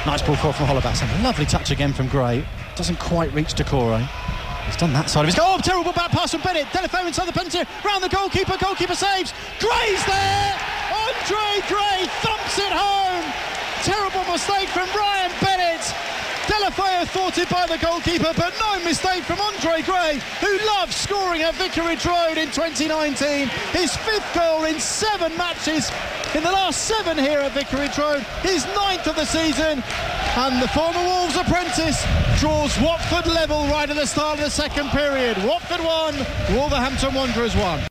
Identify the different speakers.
Speaker 1: Nice ball forward from Holebas. A lovely touch again from Gray. Doesn't quite reach Doucouré. He's done that side of his goal. Oh, terrible back pass from Bennett. Deulofeu inside the penalty. Round the goalkeeper. Goalkeeper saves. Gray's there. Andre Gray thumps it home. Terrible mistake from Ryan Bennett. Deulofeu thwarted by the goalkeeper, but no mistake from Andre Gray, who loves scoring at Vicarage Road in 2019. His 5th goal in 7 matches in the last 7 here at Vicarage Road. His 9th of the season, and the former Wolves apprentice draws Watford level right at the start of the second period. Watford 1, Wolverhampton Wanderers 1.